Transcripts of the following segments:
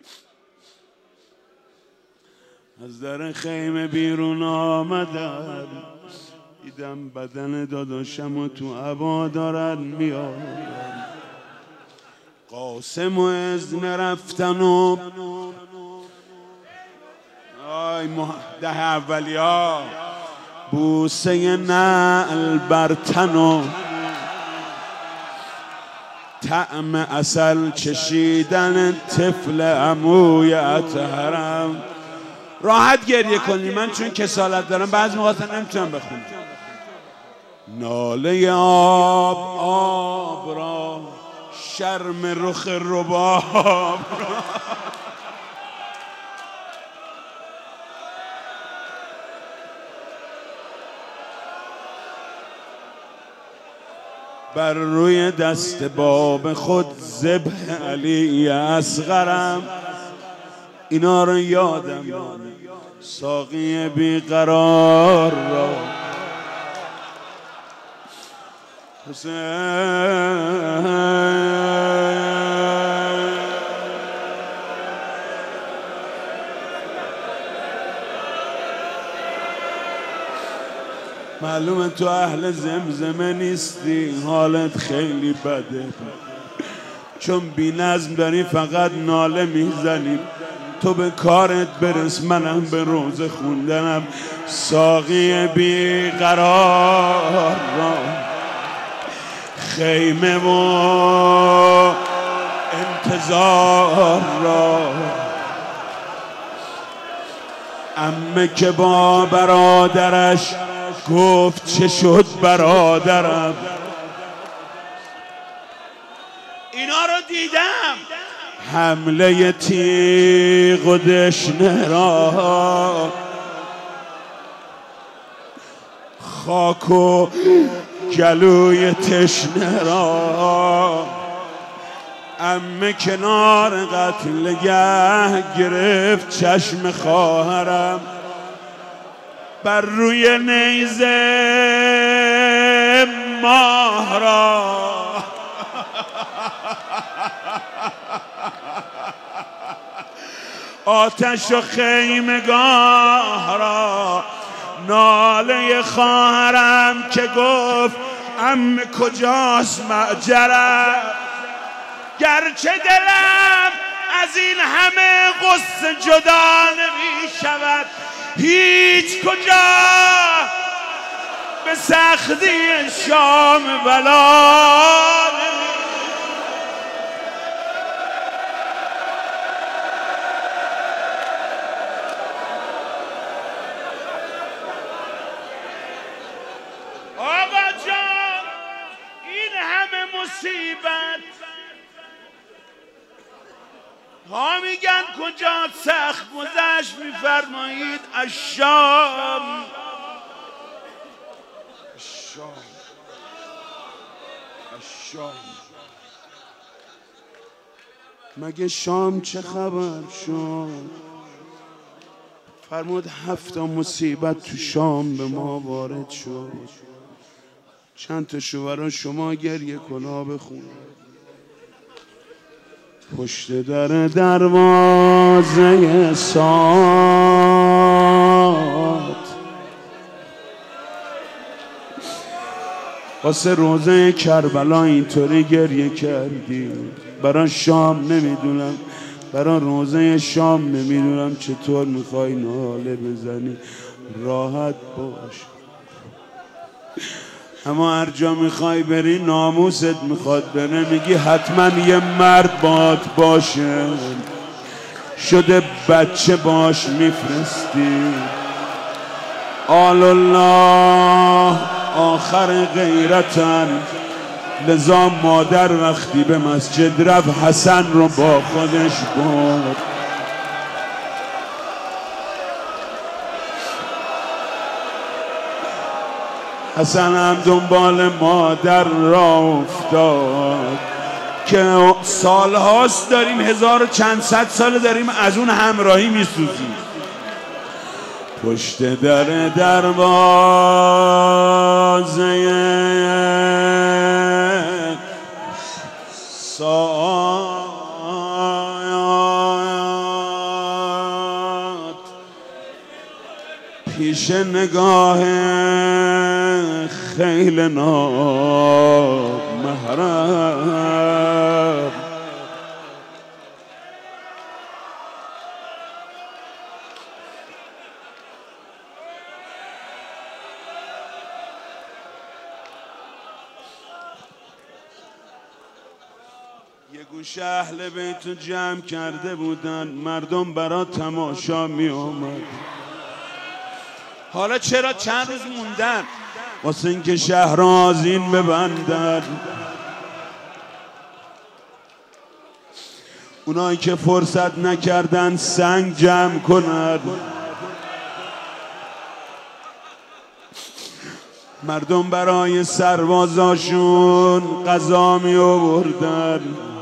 از در خیمه بیرون آمدم، دیدم بدن داداشم و تو هوا دارن میان. قاسم و اذن رفتن و آی ده اولیا بوسه نعل بر تن و طعم عسل چشیدن طفل عموی اطهرم. راحت گریه کنی، من چون کسالت دارم بعضی موقع نمیتونم بخونم. ناله آب را، شرم رخ رباب را، بر روی دست باب خود ذبح علی اصغرم. اینا رو یادم ساقی بیقرار را، معلومه تو اهل زمزمه نیستی، حالت خیلی بده، چون بی نظم داری فقط ناله میزنی. تو به کارت برس، منم به روزه خوندنم. ساقی بیقرار را، خیمه و انتظار را، عمه که با برادرش گفت چه شد برادرم. اینا رو دیدم، حمله تیغ و دشنه را، خاک و گلوی تشنه را. عمه کنار قتلگه گرفت چشم خواهرم، بر روی نیزه ماه را. آتش و خیمگاه را، ناله خواهرم که گفت عمه کجاست معجرم. گرچه دلم از این همه غصه جدا نمی شود، هیچ کجا به سختی شام بلا. آقا جان این همه مصیبت ها میگن کجا سخت گذشت، میفرمایید الشام. مگه شام چه خبر شد؟ فرمود 7 مصیبت تو شام به ما وارد شد. چند تا شو شما گریه کنا بخون. پشت در دروازه سات واسه روزه کربلا اینطوری گریه کردی. برای شام نمیدونم، برای روزه شام نمیدونم چطور میخوای ناله بزنی. راحت باش، اما هر جا میخوای بری ناموست میخواد بره، میگی حتما یه مرد باد باشه، شده بچه باش میفرستی. آل الله آخر غیرتن. لذا مادر وقتی به مسجد رفت حسن رو با خودش برد. حسن هم دنبال مادر را افتاد که سالهاست داریم، 1000 و چند صد سال داریم از اون همراهی میسوزیم. پشت در دروازه سایه پیش نگاه خیل نامحرم یه گوشه اهل بیتو جمع کرده بودن، مردم برا تماشا می آمد. حالا چرا چند روز موندن واسه اینکه شهر آذین ببندن؟ اونایی که فرصت نکردن سنگ جمع کنن. مردم برای سربازاشون غذا می آوردن.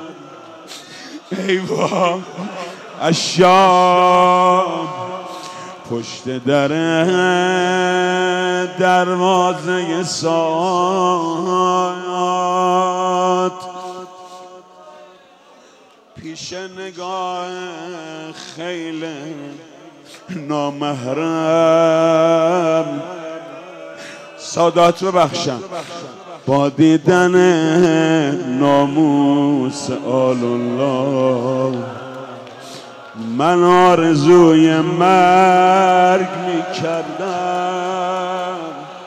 ای وای الشام پشت در دروازه ساعت پیش نگاه خیل نامحرم سادات ببخشم با دیدن ناموس آل الله من آرزوی مرگ می کردم.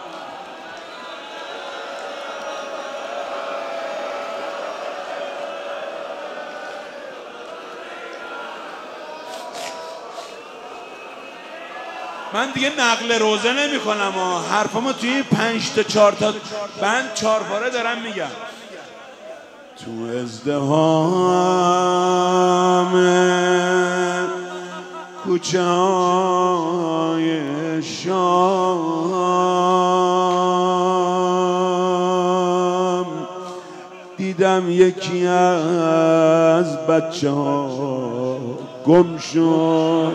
من دیگه نقل روزه نمی کنم حرفمو توی 5 تا 4 تا بند 4 پاره دارم میگم. تو ازدحام کوچه های شام دیدم یکی از بچه ها گم شد.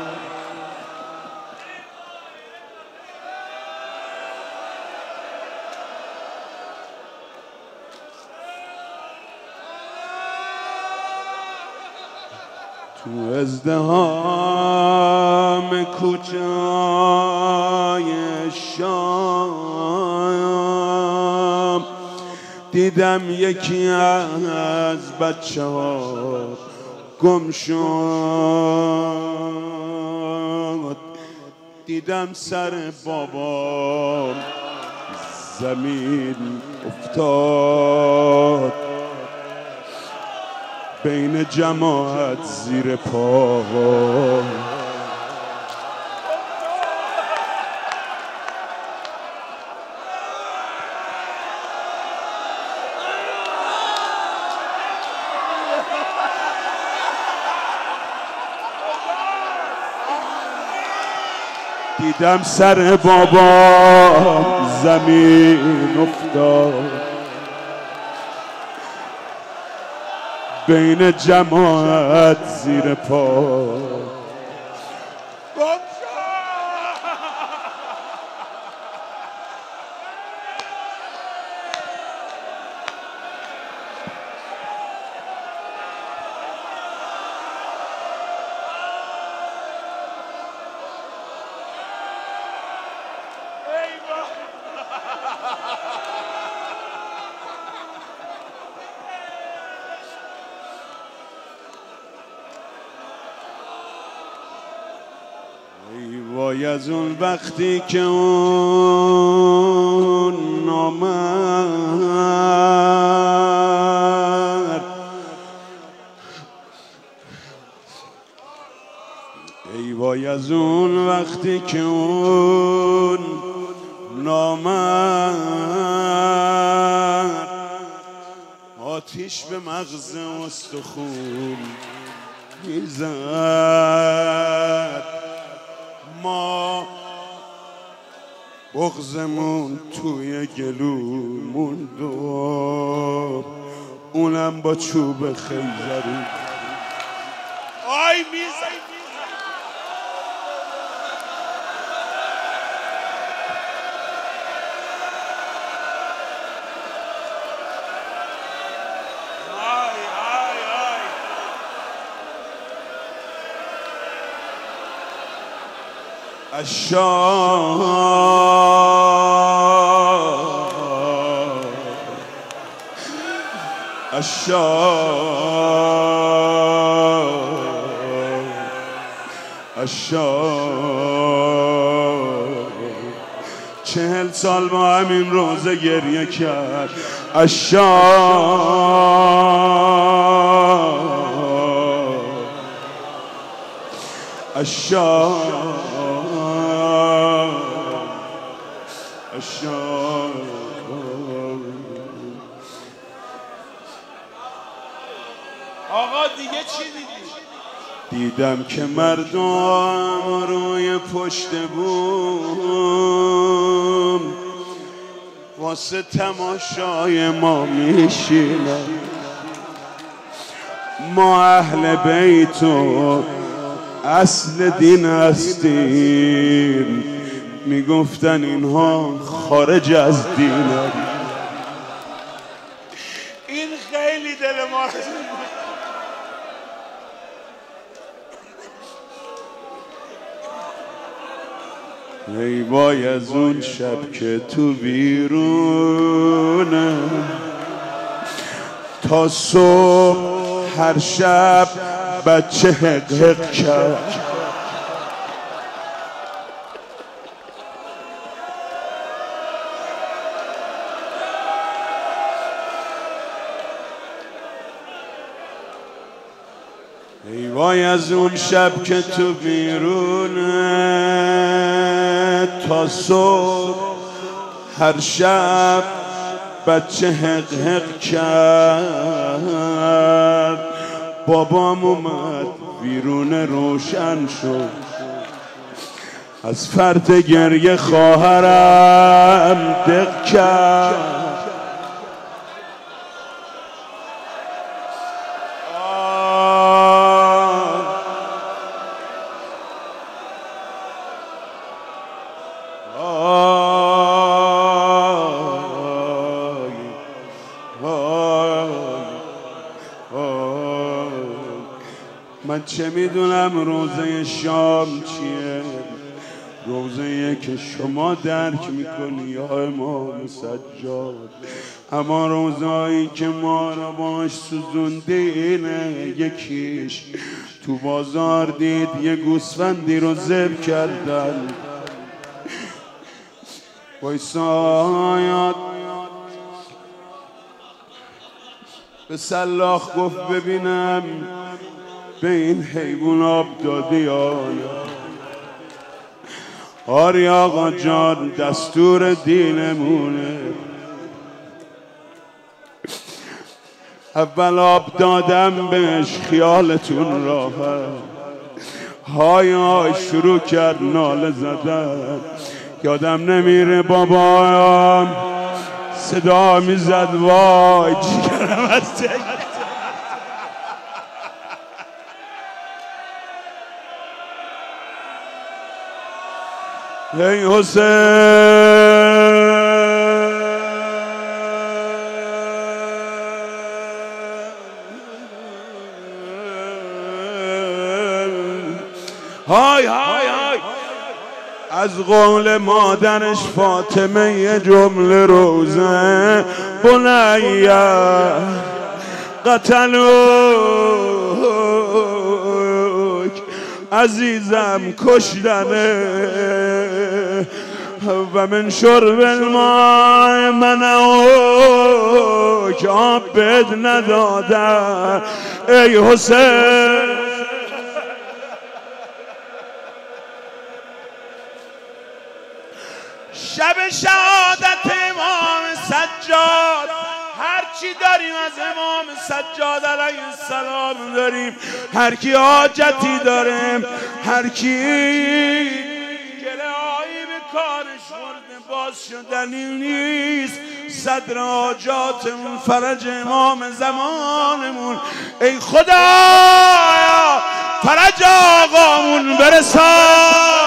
تو ازدحام کوچه های شام دیدم یکی از بچه ها گم شد. دیدم سر بابام زمین افتاد بین جماعت زیر پا. دیدم سر بابا زمین افتاد بین جماعت زیر پا. ای وای از اون وقتی که اون نامرد ای وای از اون وقتی که اون نامرد آتیش به مغز استخون میزد. ما بغضمون توی گلو موند و اونم با چوب خیزرو آی میزد. چهل سال با همین روزه گریه کرد. آقا دیگه چی دیدی؟ دیدم که مردم روی پشت بوم واسه تماشای ما میشینن. ما اهل بیت و اصل دین هستیم، میگفتن اینها خارج از دینن. این خیلی دل ما ای وای از اون شب که تو بیرونه تا صبح هر شب بچه حق حق کرد. ای وای از اون شب که تو بیرونه تا صبح هر شب بچه حق حق کرد. بابام اومد بیرون روشن شد، از فرط گریه خواهرم دق کرد. من چه میدونم روزه شام چیه، روزه که شما درک میکنی یا امام سجاد، اما روزایی که ما رو باش سوزوندینه. یکیش تو بازار دید یه گوسفندی رو ذبح کردن، وایساد به سلاخ گفت ببینم به این حیوان آب دادی یا نه؟ آری آقا جان دستور دینمونه. اول آب دادم بهش خیالتون راحت، های های شروع کرد ناله زدن. یادم نمیره بابام صدا میزد وای جگرم از ای حسین های های های. از قول مادرش فاطمه یه جمله روزه بنیه قتلوک عزیزم کشتنه و من شرب الماء منعوک آب بد ندادن. ای حسین شب شهادت امام سجاد هر چی داریم از امام سجاد علیه السلام داریم. هر کی حاجتی داریم، هر کی گله هایی به کارش خورده باز شدنی نیست. صدر حاجاتمون فرج امام زمانمون. ای خدایا فرج آقامون برسان.